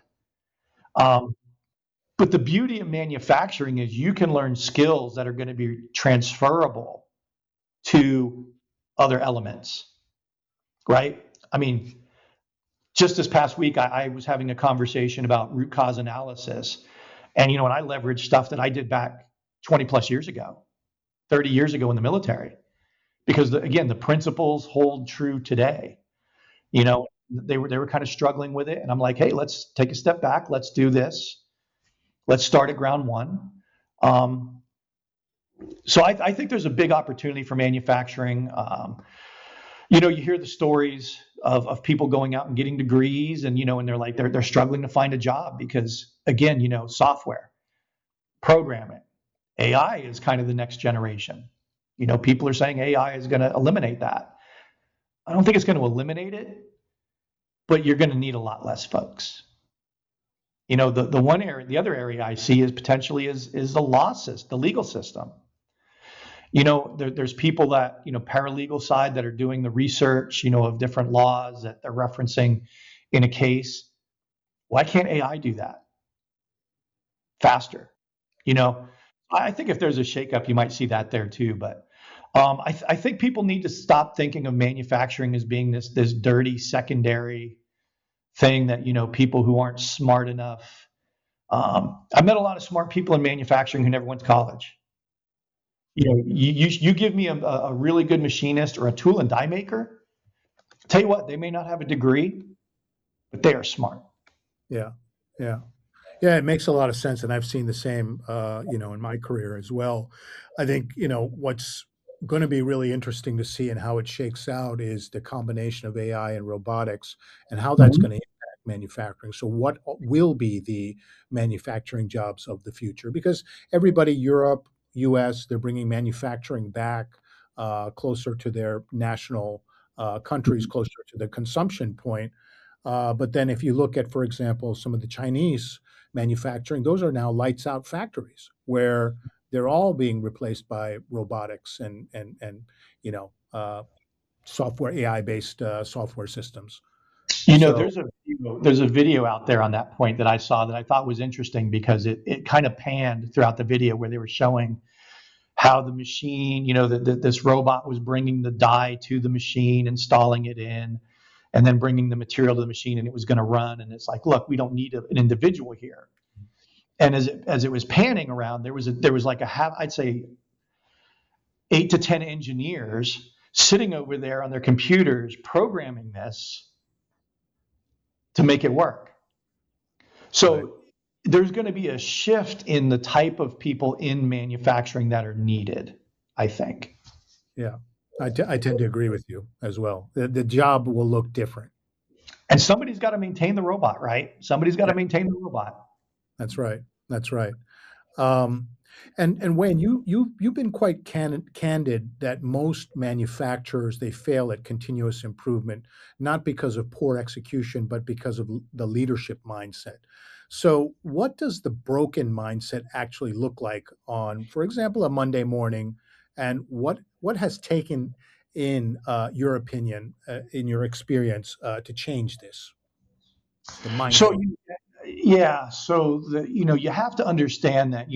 But the beauty of manufacturing is you can learn skills that are going to be transferable to other elements, right? I mean, just this past week, I was having a conversation about root cause analysis. And, and I leveraged stuff that I did back 20 plus years ago, 30 years ago in the military. Because, again, the principles hold true today. They were kind of struggling with it. And I'm like, hey, let's take a step back. Let's do this. Let's start at ground one. So I think there's a big opportunity for manufacturing. You hear the stories of people going out and getting degrees and, and they're struggling to find a job because, again, software, programming, AI is kind of the next generation. People are saying AI is going to eliminate that. I don't think it's going to eliminate it, but you're going to need a lot less folks. The other area I see is potentially is the the legal system. There's people that, paralegal side that are doing the research, of different laws that they're referencing in a case. Why can't AI do that faster? I think if there's a shakeup, you might see that there too. But I think people need to stop thinking of manufacturing as being this dirty secondary thing that, people who aren't smart enough. I've met a lot of smart people in manufacturing who never went to college. You give me a really good machinist or a tool and die maker. Tell you what, they may not have a degree, but they are smart. Yeah. It makes a lot of sense, and I've seen the same, in my career as well. I think what's going to be really interesting to see and how it shakes out is the combination of AI and robotics and how that's going to impact manufacturing. So, what will be the manufacturing jobs of the future? Because everybody, Europe, U.S., they're bringing manufacturing back closer to their national countries, closer to the consumption point. But then if you look at, for example, some of the Chinese manufacturing, those are now lights out factories where they're all being replaced by robotics and software, AI-based software systems. There's a video out there on that point that I saw that I thought was interesting because it kind of panned throughout the video where they were showing how the machine, this robot was bringing the die to the machine, installing it in, and then bringing the material to the machine, and it was going to run. And it's like, look, we don't need an individual here. And as it was panning around, there was like I'd say 8 to 10 engineers sitting over there on their computers programming this to make it work. So there's going to be a shift in the type of people in manufacturing that are needed, I think. Yeah, I tend to agree with you as well. The job will look different. And somebody's got to maintain the robot, right? Somebody's got to maintain the robot. That's right. And Wayne, you've been quite candid that most manufacturers, they fail at continuous improvement, not because of poor execution, but because of the leadership mindset. So what does the broken mindset actually look like on, for example, a Monday morning? And what has taken, in your opinion, in your experience, to change this? The mindset. So you have to understand that,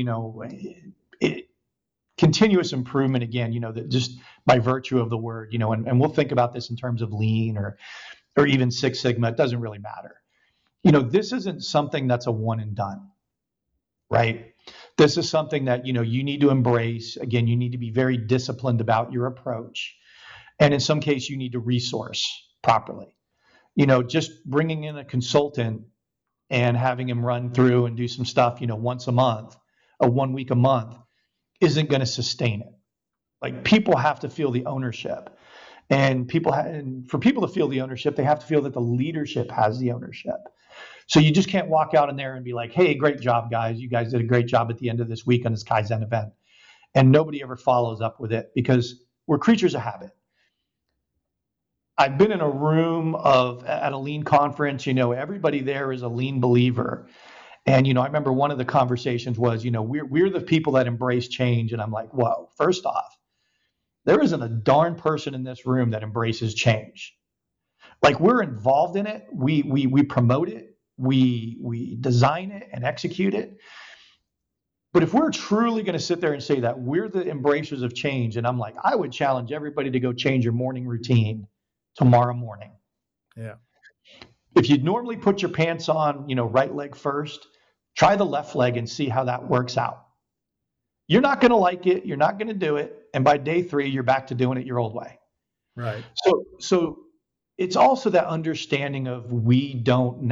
continuous improvement, again, that just by virtue of the word, and we'll think about this in terms of lean or even Six Sigma, it doesn't really matter. This isn't something that's a one and done, right? This is something that, you need to embrace. Again, you need to be very disciplined about your approach. And in some case, you need to resource properly. Just bringing in a consultant and having him run through and do some stuff, once a month, or 1 week a month, isn't going to sustain it. Like, people have to feel the ownership, and for people to feel the ownership, they have to feel that the leadership has the ownership. So you just can't walk out in there and be like, hey, great job, guys. You guys did a great job at the end of this week on this Kaizen event. And nobody ever follows up with it because we're creatures of habit. I've been in a room at a lean conference, everybody there is a lean believer. And, I remember one of the conversations was, we're the people that embrace change. And I'm like, whoa, first off, there isn't a darn person in this room that embraces change. Like, we're involved in it. We promote it. We design it and execute it. But if we're truly going to sit there and say that we're the embracers of change, and I'm like, I would challenge everybody to go change your morning routine tomorrow morning. Yeah. If you normally put your pants on, right leg first, try the left leg and see how that works out. You're not going to like it. You're not going to do it. And by day 3, you're back to doing it your old way. Right. So it's also that understanding of we're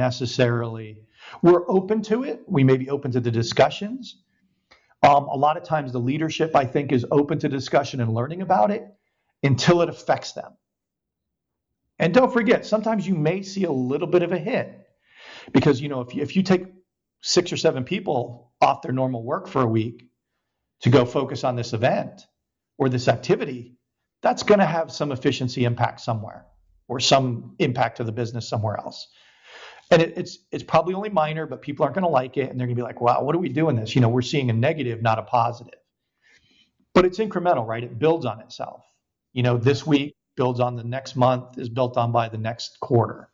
open to it. We may be open to the discussions. A lot of times the leadership, I think, is open to discussion and learning about it until it affects them. And don't forget, sometimes you may see a little bit of a hit because, if you take 6 or 7 people off their normal work for a week to go focus on this event or this activity, that's going to have some efficiency impact somewhere or some impact to the business somewhere else. And it's probably only minor, but people aren't going to like it. And they're going to be like, wow, what are we doing this? We're seeing a negative, not a positive. But it's incremental, right? It builds on itself. This week builds on the next month, is built on by the next quarter.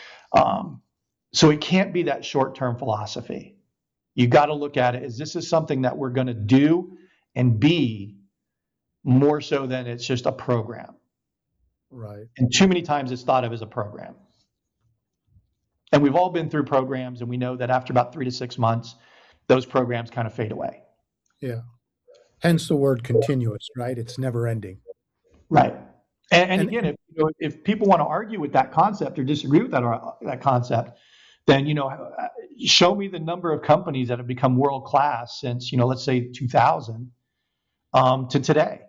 So it can't be that short-term philosophy. You got to look at it as this is something that we're going to do and be more so than it's just a program. Right. And too many times it's thought of as a program. And we've all been through programs, and we know that after about 3 to 6 months, those programs kind of fade away. Yeah. Hence the word continuous, right? It's never ending. Right. And again, if people want to argue with that concept or disagree with that concept, then, show me the number of companies that have become world-class since, let's say 2000 to today.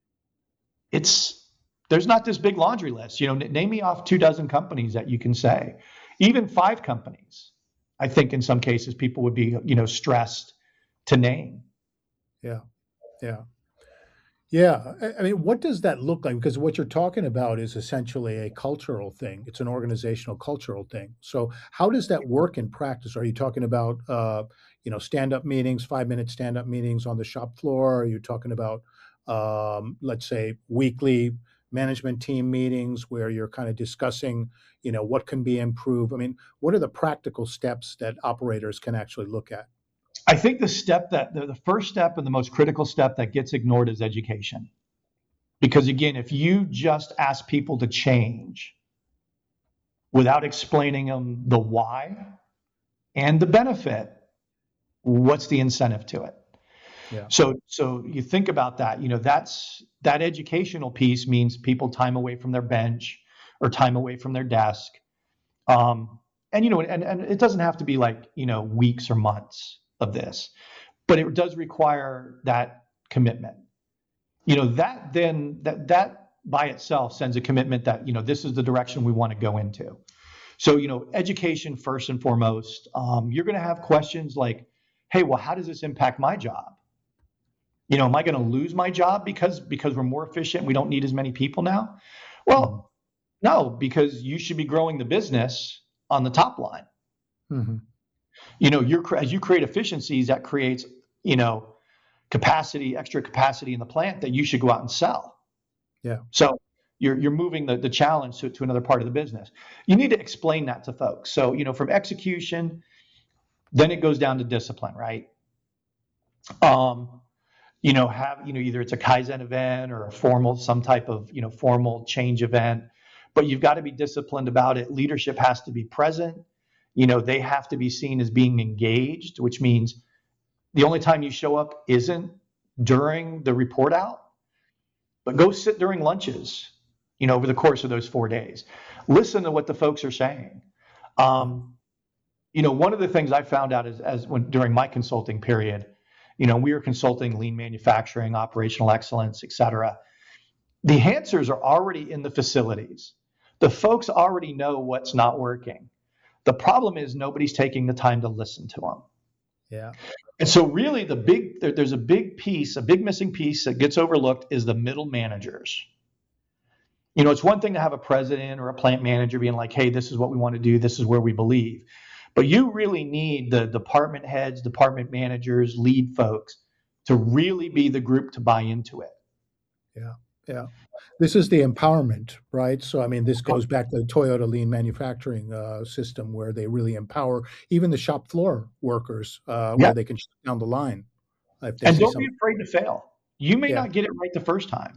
There's not this big laundry list. Name me off 24 companies that you can say. Even 5 companies, I think in some cases people would be, stressed to name. Yeah. Yeah. Yeah. I mean, what does that look like? Because what you're talking about is essentially a cultural thing. It's an organizational cultural thing. So how does that work in practice? Are you talking about, stand-up meetings, 5-minute stand-up meetings on the shop floor? Are you talking about, let's say, weekly management team meetings where you're kind of discussing, what can be improved? I mean, what are the practical steps that operators can actually look at? I think the first step and the most critical step that gets ignored is education. Because again, if you just ask people to change without explaining them the why and the benefit, what's the incentive to it? Yeah. So you think about that, that educational piece means people time away from their bench or time away from their desk. And it doesn't have to be like, weeks or months of this, but it does require that commitment. That by itself sends a commitment that, this is the direction we want to go into. So, education first and foremost. You're going to have questions like, hey, well, how does this impact my job? Am I going to lose my job because we're more efficient? We don't need as many people now. Well, no, because you should be growing the business on the top line. Mm-hmm. As you create efficiencies, that creates, extra capacity in the plant that you should go out and sell. Yeah. So you're moving the challenge to another part of the business. You need to explain that to folks. So, from execution, then it goes down to discipline, right? Either it's a Kaizen event or some type of, formal change event, but you've got to be disciplined about it. Leadership has to be present. They have to be seen as being engaged, which means the only time you show up isn't during the report out, but go sit during lunches, over the course of those 4 days. Listen to what the folks are saying. One of the things I found out is during my consulting period, we were consulting lean manufacturing, operational excellence, et cetera. The answers are already in the facilities. The folks already know what's not working. The problem is nobody's taking the time to listen to them. Yeah. And so really there's a big missing piece that gets overlooked is the middle managers. It's one thing to have a president or a plant manager being like, hey, this is what we want to do. This is where we believe. But you really need the department heads, department managers, lead folks to really be the group to buy into it. Yeah, yeah. This is the empowerment, right? So, I mean, this goes back to the Toyota lean manufacturing system where they really empower even the shop floor workers Yeah. where they can shut down the line if they And see don't something. be afraid to fail. You may Yeah, not get it right the first time.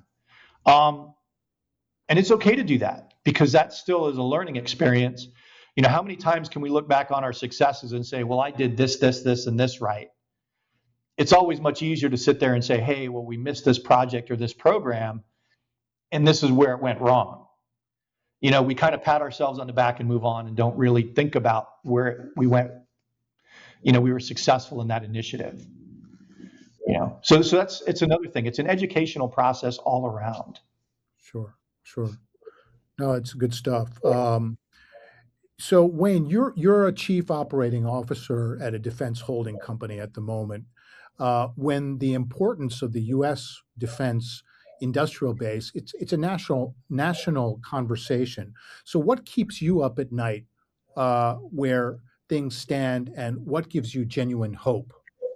And it's okay to do that because that still is a learning experience. How many times can we look back on our successes and say, well, I did this, and this right? It's always much easier to sit there and say, hey, well, we missed this project or this program, and this is where it went wrong. We kind of pat ourselves on the back and move on and don't really think about where we went. We were successful in that initiative. So it's another thing. It's an educational process all around. sure, sure. No, it's good stuff. So, Wayne, you're a chief operating officer at a defense holding company at the moment. When the importance of the U.S. defense industrial base, it's a national conversation. So, what keeps you up at night where things stand, and what gives you genuine hope?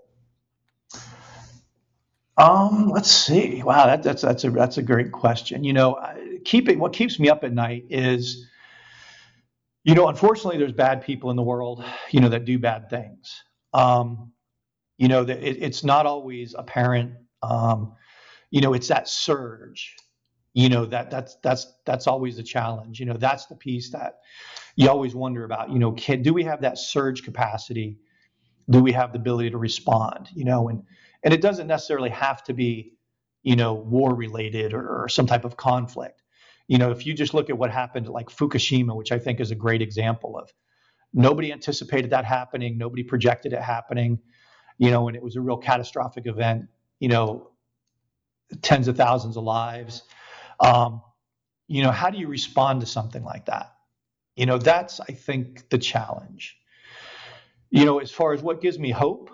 Let's see. Wow, that's a great question. What keeps me up at night is, unfortunately, there's bad people in the world, that do bad things. That it's not always apparent. It's that surge. That's always the challenge. That's the piece that you always wonder about. Do we have that surge capacity? Do we have the ability to respond? And it doesn't necessarily have to be, war related or some type of conflict. If you just look at what happened at like Fukushima, which I think is a great example of nobody anticipated that happening, nobody projected it happening, and it was a real catastrophic event, tens of thousands of lives. How do you respond to something like that? That's, I think, the challenge. As far as what gives me hope,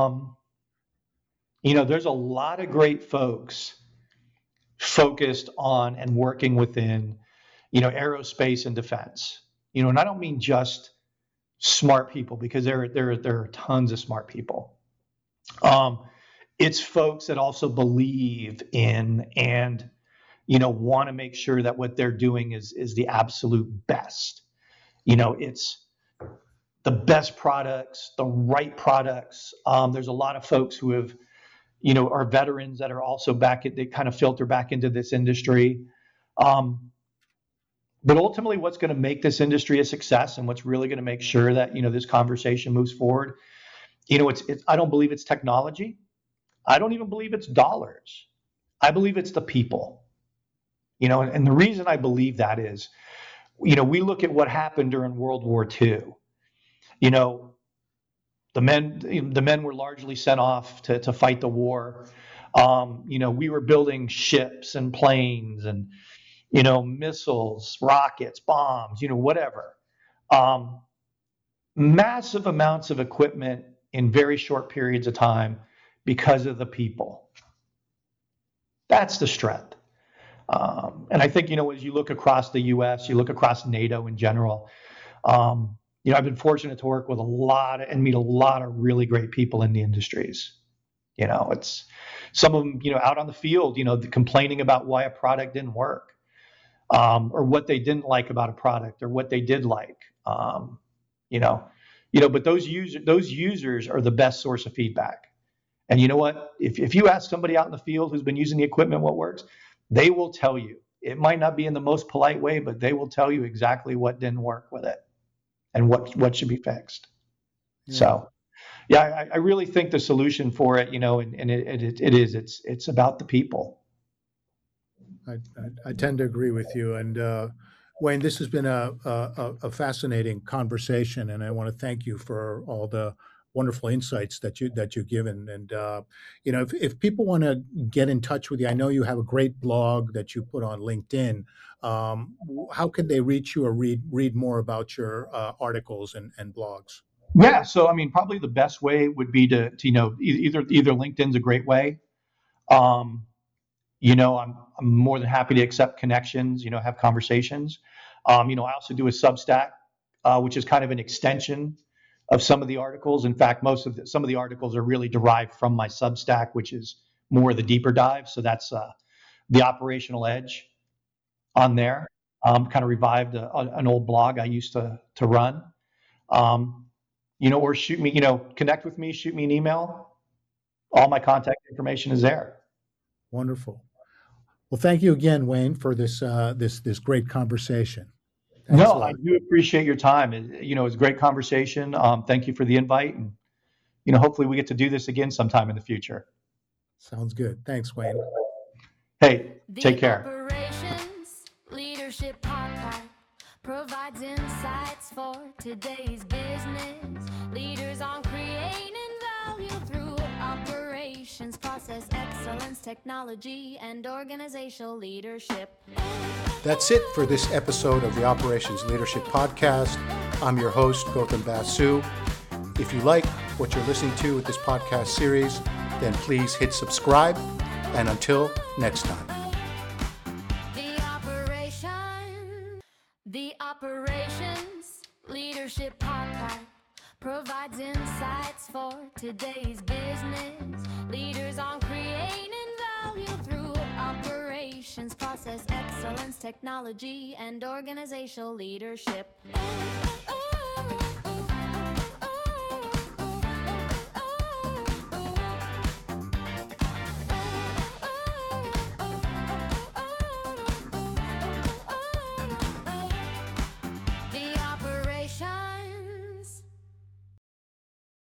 there's a lot of great folks focused on and working within, aerospace and defense. And I don't mean just smart people because there are tons of smart people. It's folks that also believe in and want to make sure that what they're doing is the absolute best. It's the best products, the right products. There's a lot of folks who have, are veterans that are also they kind of filter back into this industry. But ultimately, what's going to make this industry a success and what's really going to make sure that, this conversation moves forward, I don't believe it's technology. I don't even believe it's dollars. I believe it's the people. And the reason I believe that is, we look at what happened during World War II. The men were largely sent off to fight the war. We were building ships and planes and, missiles, rockets, bombs, whatever. Massive amounts of equipment in very short periods of time because of the people. That's the strength. And I think, as you look across the U.S., you look across NATO in general, I've been fortunate to work with and meet a lot of really great people in the industries. It's some of them, out on the field, complaining about why a product didn't work, or what they didn't like about a product or what they did like, but those users are the best source of feedback. And you know what? If you ask somebody out in the field who's been using the equipment what works, they will tell you. It might not be in the most polite way, but they will tell you exactly what didn't work with it and what should be fixed. Yeah. So, I really think the solution for it, and it's about the people. I tend to agree with you. And Wayne, this has been a fascinating conversation, and I want to thank you for all the wonderful insights that you've given. And if people want to get in touch with you, I know you have a great blog that you put on LinkedIn. How can they reach you or read more about your articles and blogs? Yeah, so probably the best way would be to either LinkedIn's a great way. I'm more than happy to accept connections. Have conversations. I also do a Substack, which is kind of an extension of some of the articles. In fact, some of the articles are really derived from my Substack, which is more the deeper dive. So that's the Operational Edge on there. Kind of revived an old blog I used to run. Or shoot me, connect with me, shoot me an email. All my contact information is there. Wonderful. Well, thank you again, Wayne, for this great conversation. Thanks No, I do appreciate your time. It's a great conversation. Thank you for the invite, and hopefully we get to do this again sometime in the future. Sounds good. Thanks, Wayne. Hey, take care. Operations Leadership Podcast provides insights for today's business. Leaders on creating value through operations, process excellence, technology, and organizational leadership. That's it for this episode of the Operations Leadership Podcast. I'm your host, Gautam Basu. If you like what you're listening to with this podcast series, then please hit subscribe. And until next time. The Operations Leadership Podcast provides insights for today's business. Leaders on creating value through operations, process excellence, technology, and organizational leadership.